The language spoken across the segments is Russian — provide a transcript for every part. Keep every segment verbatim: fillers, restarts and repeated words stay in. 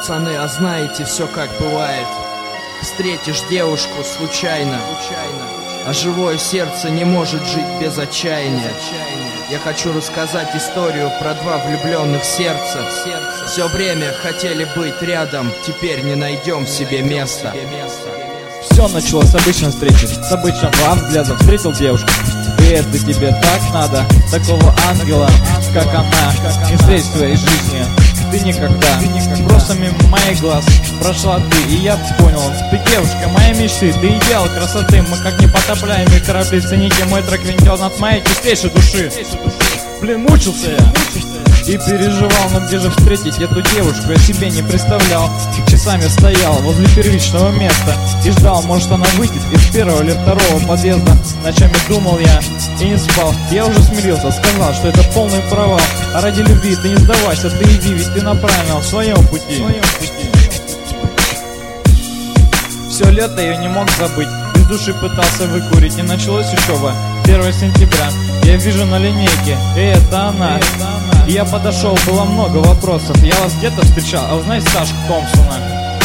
Пацаны, а знаете, все как бывает. Встретишь девушку случайно, а живое сердце не может жить без отчаяния. Я хочу рассказать историю про два влюбленных сердца. Все время хотели быть рядом, теперь не найдем себе места. Все началось с обычной встречи, с обычного взгляда. Встретил девушку, и это тебе так надо. Такого ангела, как она, не встретить в твоей жизни ты никогда. Просто мимо моих глаз прошла ты, и я понял, ты девушка моей мечты, ты идеал красоты. Мы как непотопляемые корабли в сценике, мой трек винтел над моей чистейшей души. Блин, мучился я и переживал, но где же встретить эту девушку, я себе не представлял. Часами стоял возле первичного места и ждал, может она выйдет из первого или второго подъезда. Ночами думал я и не спал, я уже смирился, сказал, что это полный провал. А ради любви ты не сдавайся, ты иди, ведь ты на правильном своем пути. Все лето я не мог забыть, из души пытался выкурить, не началось учеба. первого сентября я вижу на линейке, и это она. И я подошел, было много вопросов. Я вас где-то встречал, а вы знаете Сашку Томпсона?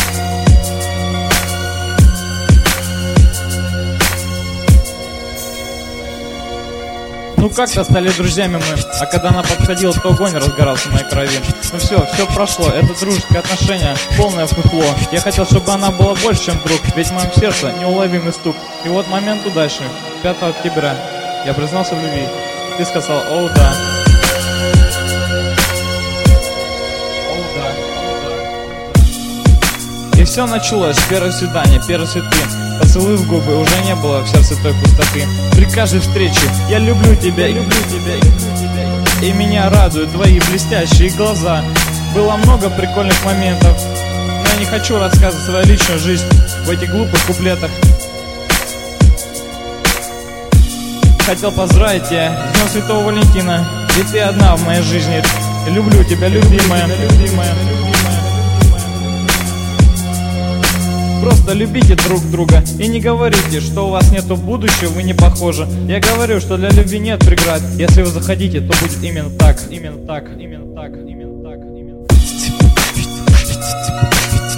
Ну как-то стали друзьями мы, а когда она подходила, то огонь разгорался в моей крови. Ну все, все прошло, это дружеское отношение, полное фуфло. Я хотел, чтобы она была больше, чем друг, ведь в моем сердце неуловимый стук. И вот момент удачи, пятого октября, я признался в любви. Ты сказал: «О, да». О, да. И все началось с первого свидания, первой цветы. Поцелуй в губы, уже не было в сердце той пустоты. При каждой встрече я люблю тебя, люблю тебя, люблю тебя. И меня радуют твои блестящие глаза. Было много прикольных моментов, но я не хочу рассказывать свою личную жизнь в этих глупых куплетах. Хотел поздравить тебя с Днем Святого Валентина, ведь ты одна в моей жизни. Люблю тебя, любимая, любимая. Просто любите друг друга и не говорите, что у вас нету будущего, вы не похожи. Я говорю, что для любви нет преград. Если вы захотите, то будет именно так, именно так, именно так, именно так, именно так.